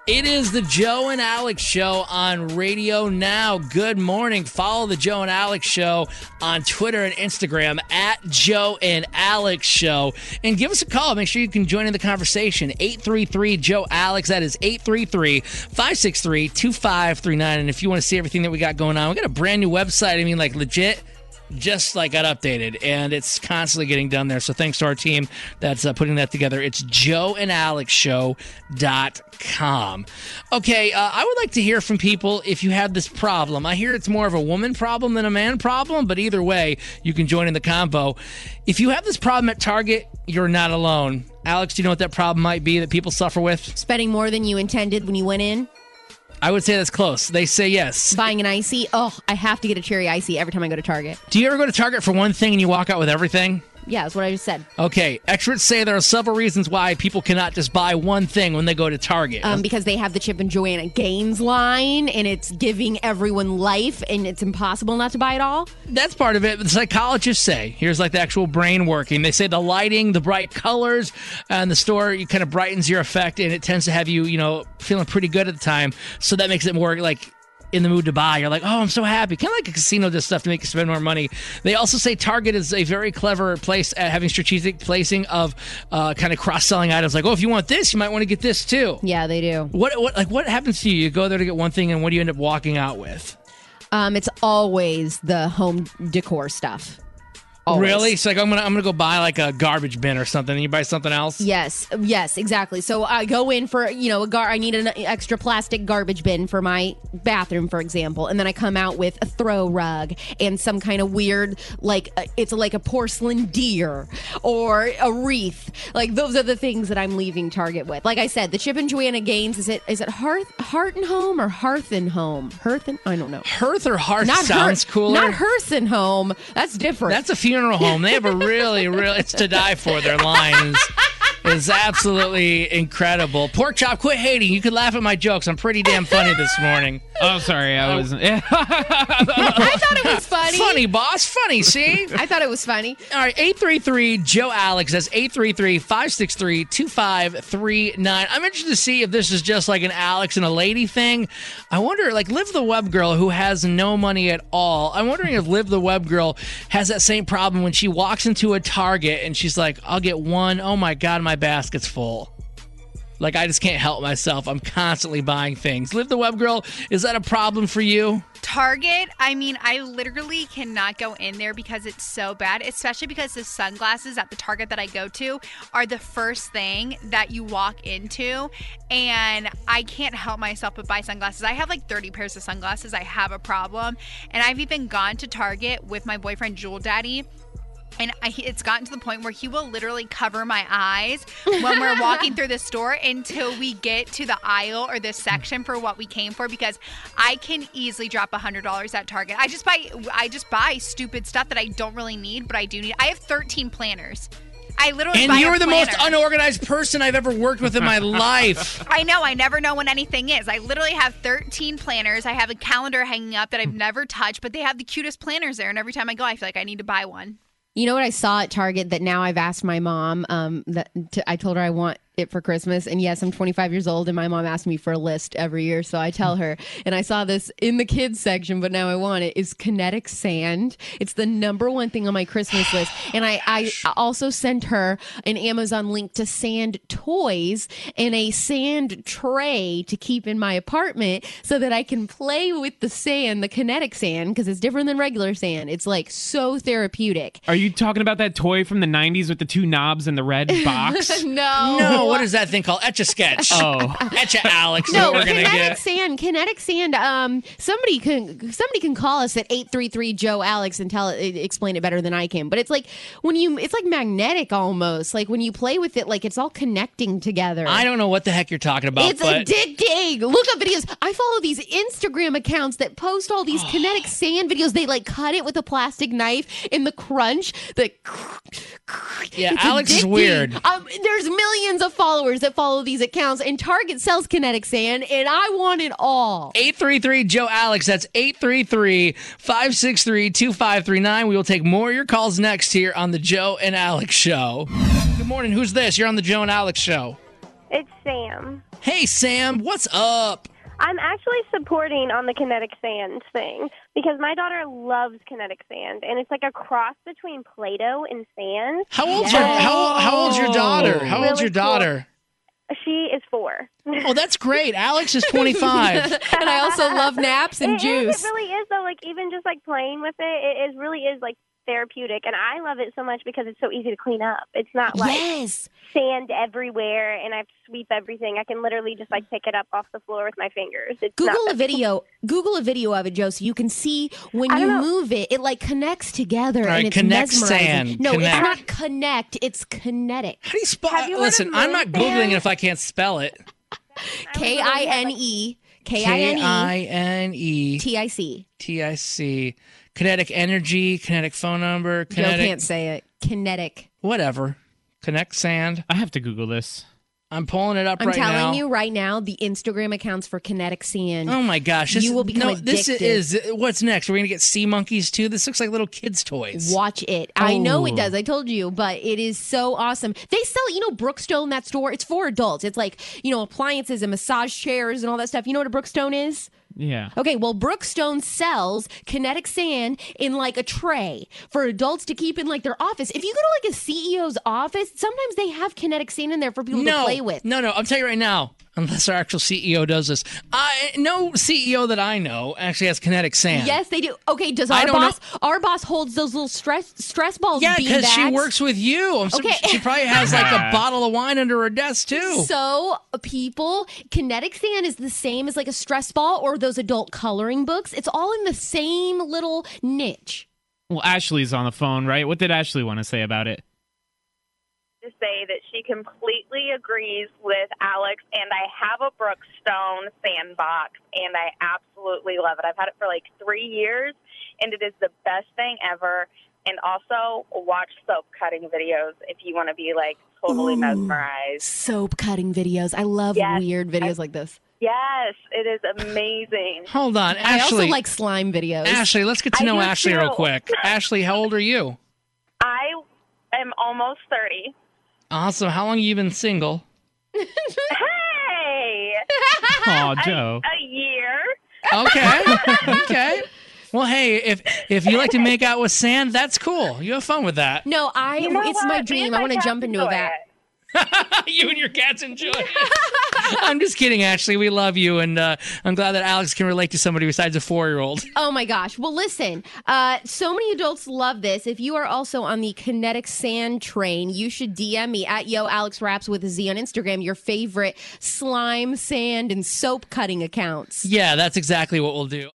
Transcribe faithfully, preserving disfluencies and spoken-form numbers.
It is the Joe and Alex Show on Radio Now. Good morning. Follow the Joe and Alex Show on Twitter and Instagram at Joe and Alex Show. And give us a call. Make sure you can join in the conversation. eight three three, Joe Alex. That is eight three three, five six three, two five three nine. And if you want to see everything that we got going on, we got a brand new website. I mean, like legit. Just like got updated, and it's constantly getting done there. So thanks to our team that's uh, putting that together. It's joe and alex show dot com. Okay, uh, I would like to hear from people if you have this problem. I hear it's more of a woman problem than a man problem, but either way, you can join in the combo. If you have this problem at Target, you're not alone. Alex, do you know what that problem might be that people suffer with? Spending more than you intended when you went in? I would say that's close. They say yes. Buying an icy? Oh, I have to get a cherry icy every time I go to Target. Do you ever go to Target for one thing and you walk out with everything? Yeah, that's what I just said. Okay. Experts say there are several reasons why people cannot just buy one thing when they go to Target. Um, because they have the Chip and Joanna Gaines line, and it's giving everyone life, and it's impossible not to buy it all. That's part of it. The psychologists say, here's like the actual brain working. They say the lighting, the bright colors, and the store, it kind of brightens your effect, and it tends to have you, you know, feeling pretty good at the time. So that makes it more like in the mood to buy. You're like, oh, I'm so happy. Kind of like a casino does stuff to make you spend more money. They also say Target is a very clever place at having strategic placing of uh, kind of cross-selling items. Like, oh, if you want this, you might want to get this too. Yeah, they do. What what like what happens to you? You go there to get one thing, and what do you end up walking out with? Um, it's always the home decor stuff. Always. Really? So like I'm gonna I'm gonna go buy like a garbage bin or something, and you buy something else? Yes, yes, exactly. So I go in for, you know, a gar- I need an extra plastic garbage bin for my bathroom, for example, and then I come out with a throw rug and some kind of weird, like uh, it's like a porcelain deer or a wreath. Like those are the things that I'm leaving Target with. Like I said, the Chip and Joanna Gaines, is it is it Hearth Hearth and Home or Hearth and Home? Hearth and I don't know. Hearth or Hearth not sounds Hearth, cooler. Not Hearth and Home. That's different. That's a funeral home. They have a really, really, it's to die for. Their line is, is absolutely incredible. Pork chop, quit hating. You can laugh at my jokes. I'm pretty damn funny this morning. Oh, sorry. I wasn't. I thought it was funny. Funny, boss. Funny, see? I thought it was funny. All right, eight three three, Joe Alex. That's eight three three, five six three, two five three nine. I'm interested to see if this is just like an Alex and a lady thing. I wonder, like, Liv the Web Girl, who has no money at all, I'm wondering if Liv the Web Girl has that same problem when she walks into a Target and she's like, I'll get one. Oh, my God, my basket's full. Like, I just can't help myself. I'm constantly buying things. Liv the Web Girl, is that a problem for you? Target, I mean, I literally cannot go in there because it's so bad, especially because the sunglasses at the Target that I go to are the first thing that you walk into, and I can't help myself but buy sunglasses. I have like thirty pairs of sunglasses. I have a problem, and I've even gone to Target with my boyfriend, Jewel Daddy, and I, it's gotten to the point where he will literally cover my eyes when we're walking through the store until we get to the aisle or the section for what we came for, because I can easily drop one hundred dollars at Target. I just buy I just buy stupid stuff that I don't really need, but I do need. I have thirteen planners. I literally and buy you're a the planner. most unorganized person I've ever worked with in my life. I know. I never know when anything is. I literally have thirteen planners. I have a calendar hanging up that I've never touched, but they have the cutest planners there, and every time I go, I feel like I need to buy one. You know what I saw at Target that now I've asked my mom, um, that to, I told her I want it for Christmas. And yes, I'm twenty-five years old and my mom asks me for a list every year. So I tell her, and I saw this in the kids section, but now I want it, is kinetic sand. It's the number one thing on my Christmas list. And I, I also sent her an Amazon link to sand toys and a sand tray to keep in my apartment so that I can play with the sand, the kinetic sand, because it's different than regular sand. It's like so therapeutic. Are you talking about that toy from the nineties with the two knobs and the red box? No. No. What is that thing called? Etch-a-Sketch. Oh. Etch-a-Alex. No, we're gonna kinetic get. sand, kinetic sand. Um, somebody can somebody can call us at eight three three Joe Alex and tell it, explain it better than I can. But it's like when you, it's like magnetic almost. Like when you play with it, like it's all connecting together. I don't know what the heck you're talking about. It's but addicting. Look up videos. I follow these Instagram accounts that post all these kinetic sand videos. They like cut it with a plastic knife and the crunch. The yeah, it's Alex is addicting. weird. Um, there's millions of followers that follow these accounts, and Target sells kinetic sand, and I want it all. eight three three Joe Alex. That's eight three three, five six three, two five three nine. We will take more of your calls next here on the Joe and Alex Show. Good morning. Who's this? You're on the Joe and Alex Show. It's Sam. Hey, Sam, what's up? I'm actually supporting on the kinetic sand thing because my daughter loves kinetic sand, and it's like a cross between Play-Doh and sand. How old's your how, how old's your daughter? How old's Really your daughter? She is four. Oh, that's great. Alex is twenty-five. And I also love naps and It is, juice. it really is, though. Like, even just, like, playing with it, it, it really is, like, therapeutic. And I love it so much because it's so easy to clean up. It's not, like, Yes. sand everywhere, and I have to sweep everything. I can literally just, like, pick it up off the floor with my fingers. It's Google not a video. Google a video of it, Joe, so you can see when I you don't know. move it, it like connects together All right, and it's connect mesmerizing. sand. No, Connect. it's not connect. It's kinetic. How do you spell Have you heard Listen, of I'm not moon Googling sand? it if I can't spell it. K I N E K I K N E I N E T I C. T I C. Kinetic energy, kinetic phone number, Joe kinetic. can't say it. Kinetic. Whatever. Connect sand. I have to Google this. I'm pulling it up I'm right telling now. you right now, the Instagram accounts for kinetic sand. Oh my gosh! This, You will become no, this addicted. is what's next. We're gonna get sea monkeys too. This looks like little kids' toys. Watch it. I know it Oh. does. I told you, but it is so awesome. They sell, you know, Brookstone, that store. It's for adults. It's like, you know, appliances and massage chairs and all that stuff. You know what a Brookstone is? Yeah. Okay, well, Brookstone sells kinetic sand in like a tray for adults to keep in like their office. If you go to like a C E O's office, sometimes they have kinetic sand in there for people no, to play with. no, no. I'm telling you right now. Unless our actual C E O does this, I no C E O that I know actually has kinetic sand. Yes, they do. Okay, does I our don't boss? Our boss holds those little stress stress balls. Yeah, because because she works with you. I'm so- Okay. She probably has like a bottle of wine under her desk too. So, people, kinetic sand is the same as like a stress ball or those adult coloring books. It's all in the same little niche. Well, Ashley's on the phone, right? What did Ashley want to say about it? To say that she completely agrees with Alex, and I have a Brookstone sandbox, and I absolutely love it. I've had it for like three years, and it is the best thing ever. And also, watch soap cutting videos if you want to be like totally Ooh. mesmerized. Soap cutting videos. I love Yes. weird videos like this. Yes, it is amazing. Hold on, I also Ashley. like slime videos. Ashley, let's get to I know do Ashley real too. quick. Ashley, how old are you? I am almost thirty. Awesome. How long have you been single? Hey! Oh, a, Joe. a year. Okay. okay. Well, hey, if if you like to make out with sand, that's cool. You have fun with that. No, I. You know it's what? my Me and dream. my I want to cats jump into enjoy that. it. You and your cats enjoy it. I'm just kidding, Ashley. We love you, and uh, I'm glad that Alex can relate to somebody besides a four-year-old. Oh my gosh. Well, listen, uh, so many adults love this. If you are also on the kinetic sand train, you should D M me at Yo Alex Raps with a Z on Instagram, your favorite slime, sand, and soap cutting accounts. Yeah, that's exactly what we'll do.